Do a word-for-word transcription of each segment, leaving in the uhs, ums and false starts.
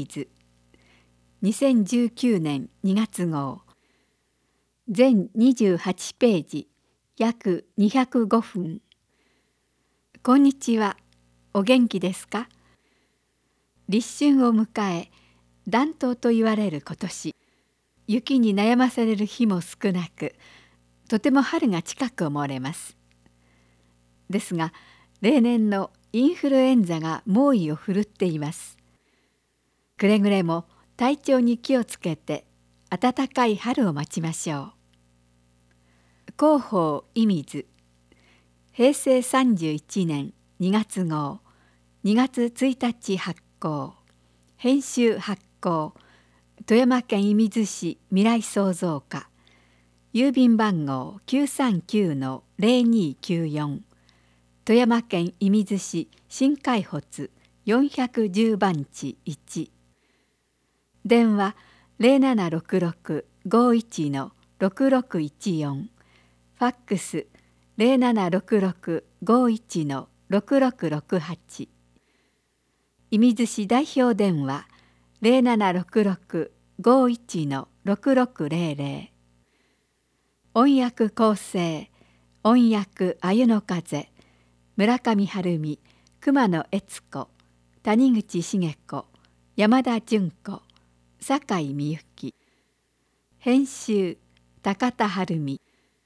水にせんじゅうきゅうねんにがつ号全にじゅうはちページ約にひゃくごふん。こんにちは。お元気ですか？立春を迎え暖冬と言われる今年、雪に悩まされる日も少なく、とても春が近く思われます。ですが例年のインフルエンザが猛威を振るっています。くれぐれも体調に気をつけて暖かい春を待ちましょう。広報射水へいせいさんじゅういちねんにがつ号にがつついたち発行、編集発行、富山県射水市未来創造課、郵便番号 きゅうさんきゅうのぜろにきゅうよん、富山県射水市新海発よんひゃくじゅう番地いち、電話 ゼロななろくろくごいちのろくろくいちよん、ファックス ゼロななろくろくごいちのろくろくろくはち、射水市代表電話 ゼロななろくろくごいちのろくろくぜろぜろ、音訳構成音訳あゆの風、村上春美、熊野悦子、谷口茂子、山田純子、酒井美幸、編集高田晴美。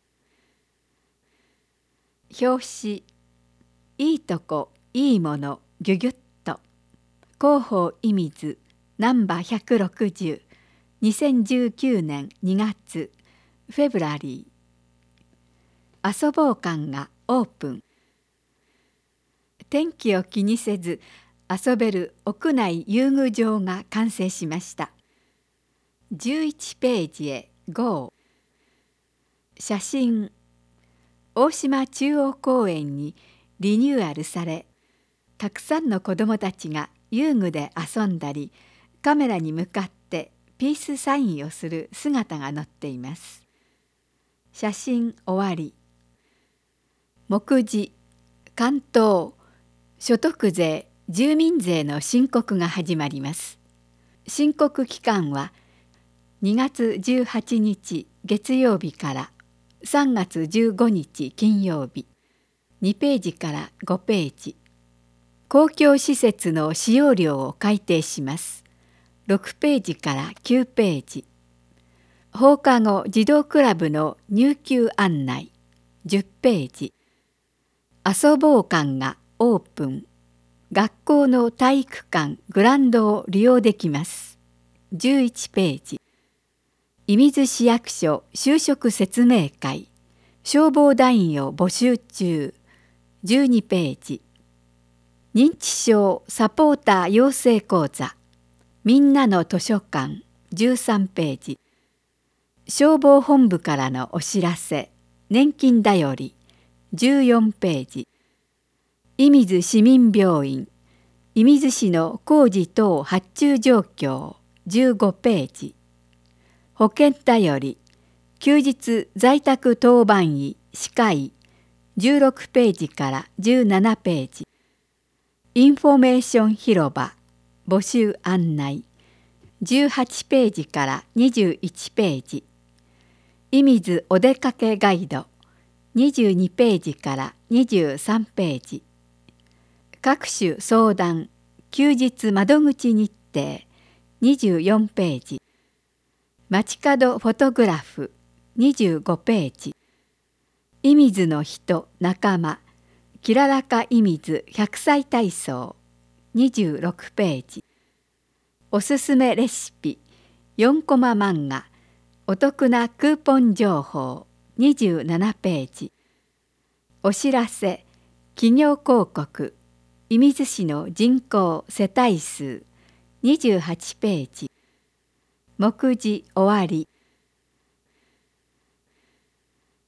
表紙いいとこいいものギュギュッと、広報射水ナンバーひゃくろくじゅう、にせんじゅうきゅうねんにがつフェブラリー。遊ぼう館がオープン。天気を気にせず遊べる屋内遊具場が完成しました。じゅういちページへ ゴー。 写真、大島中央公園にリニューアルされ、たくさんの子どもたちが遊具で遊んだり、カメラに向かってピースサインをする姿が載っています。写真終わり。目次、関東所得税・住民税の申告が始まります。申告期間はにがつじゅうはちにち月曜日からさんがつじゅうごにち金曜日。にページからごページ。公共施設の使用料を改定します。ろくページからきゅうページ。放課後児童クラブの入給案内じゅっページ。遊ぼう館がオープン。学校の体育館グラウンドを利用できます。じゅういちページ。射水市役所就職説明会、消防団員を募集中。じゅうにページ。認知症サポーター養成講座、みんなの図書館。じゅうさんページ。消防本部からのお知らせ、年金だより。じゅうよんページ。射水市民病院、射水市の工事等発注状況。じゅうごページ。保険だより、休日在宅当番医歯科医。じゅうろくページからじゅうななページ。インフォメーション広場募集案内。じゅうはちページからにじゅういちページ。射水お出かけガイド。にじゅうにページからにじゅうさんページ。各種相談休日窓口日程。にじゅうよんページ。街角フォトグラフ。にじゅうごページ。射水の人仲間きららか射水ひゃくさい体操。にじゅうろくページ。おすすめレシピよんコマ漫画お得なクーポン情報。にじゅうななページ。お知らせ企業広告射水市の人口世帯数。にじゅうはちページ。目次終わり。